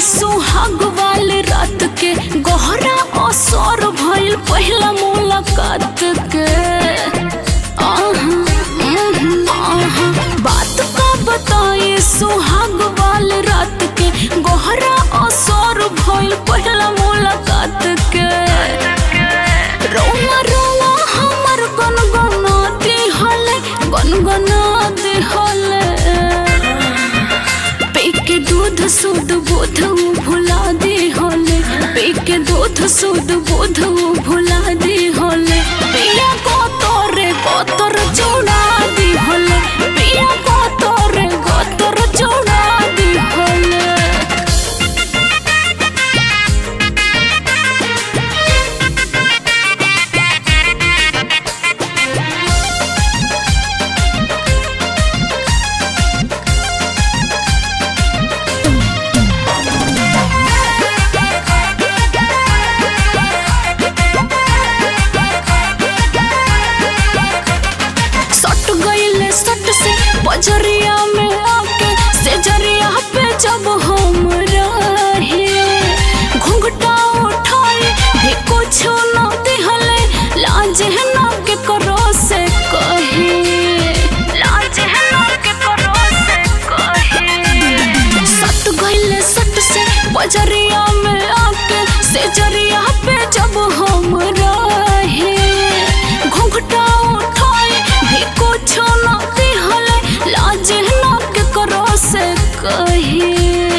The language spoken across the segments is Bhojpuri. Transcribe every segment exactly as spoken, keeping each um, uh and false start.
सुहाग वाले रात के गहरा असर भइल पहला मुलाकात के। आहा, आहा, बात का बताए सुहाग वाले रात के गहरा असर भइल पहला मुलाकात के। रोवा रोवा हमर गनगना दिहले गनगना दिहले पी के दूध शुद्ध बोध भुला दिहले पी के दूध शुद्ध बोध भुला दिहले पिया को तोरे गोतर चूड़ा दिहले पिया को तोरे गोतर चूड़ा दिहले। बजरिया में आके से जरिया पे जब हम रहे घुंघटा उठाए भी कुछ न दिहले लाजे न के करो से कहे लाजे न के करो से कहे सट गइले सट से बजरिया में आके से जरिया पे जब हम रहे घुंघटा उठाए भी कुछ न लाजे नाक करो से कहे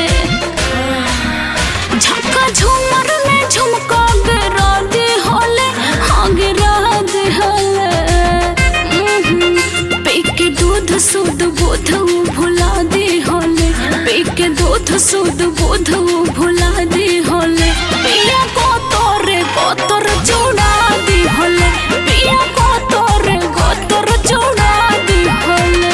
झटका झूमर में झुमका गिरा दे होले हाँ गिरा दे होले पी के दूध शुद्ध बोध भुला दे होले पी के दूध शुद्ध बोध भुला दे होले पिया को तोरे गोतर चूड़ा दी होले पिया को तोरे गोतर चूड़ा दी होले।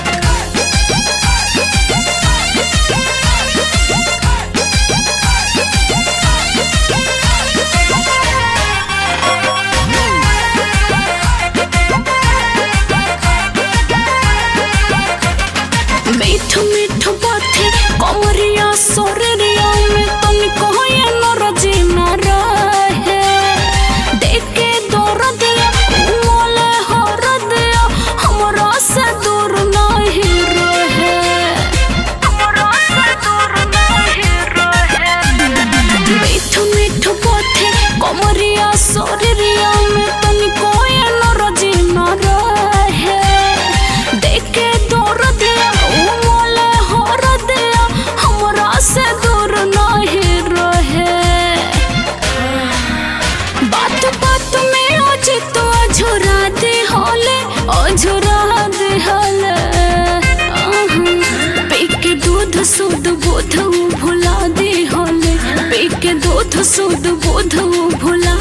मीठ मीठ बाथे कमरिया सोरिया में तनिको ये नरजी न रहे देखे दौर दिया मोले हर दिया हमरा से दूर नहीं रहे हमरा से दूर नहीं रहे। मीठ मीठ बाथे कमरिया सोरिया में तनिको ये नरजी न रहे देखे दौर दिया मोले हर दिया हमरा से दूर नहीं रहे। बात बात में आज तो अझुरा दे होले अझुरा दे होले पी के दूध शुद्ध बोध भुला दे होले पी के दूध शुद्ध बोध भुला